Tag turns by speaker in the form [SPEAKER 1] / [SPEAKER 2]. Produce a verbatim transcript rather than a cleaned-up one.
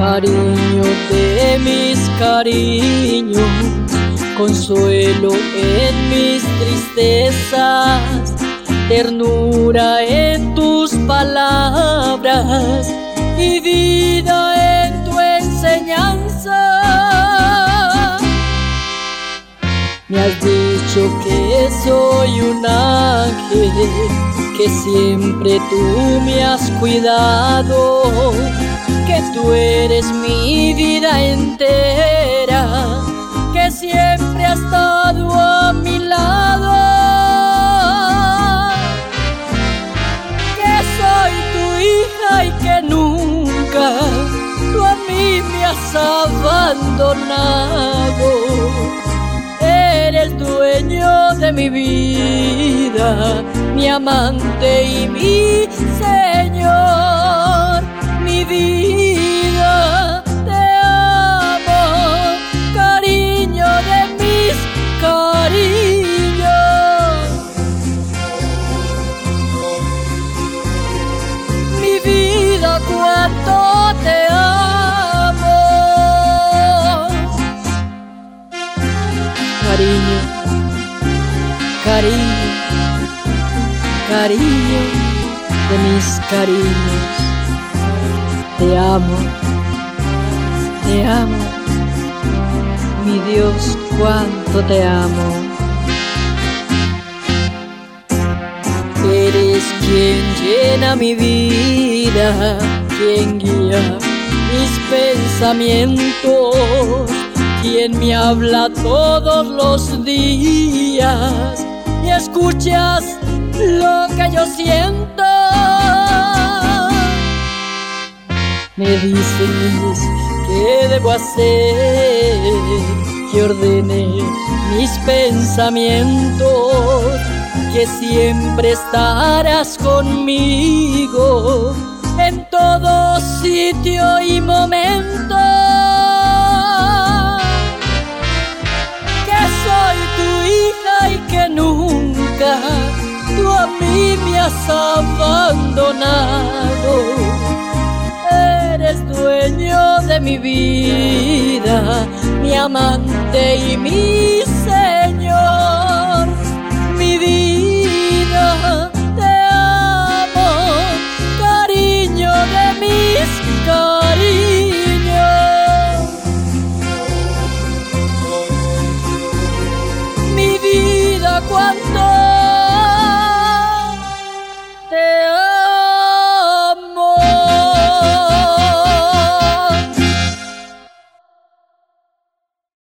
[SPEAKER 1] Cariño de mis cariños, consuelo en mis tristezas, ternura en tus palabras y vida en tu enseñanza. Me has dicho que soy un ángel, que siempre tú me has cuidado, que tú eres mi vida entera, que siempre has estado a mi lado, que soy tu hija y que nunca tú a mí me has abandonado. Eres dueño de mi vida, mi amante y mi Señor. Mi vida, te amo, cariño de mis cariños. Mi vida, cuánto te amo. Cariño, cariño, cariño de mis cariños. Te amo, te amo, mi Dios, cuánto te amo. Eres quien llena mi vida, quien guía mis pensamientos, quien me habla todos los días y escuchas lo que yo siento. Me dices qué debo hacer, que ordene mis pensamientos, que siempre estarás conmigo en todo sitio y momento. Que soy tu hija y que nunca tú a mí me has abandonado. Eres dueño de mi vida, mi amante y mi Señor. Mi vida, te amo, cariño de mis cariños. Mi vida, cuánto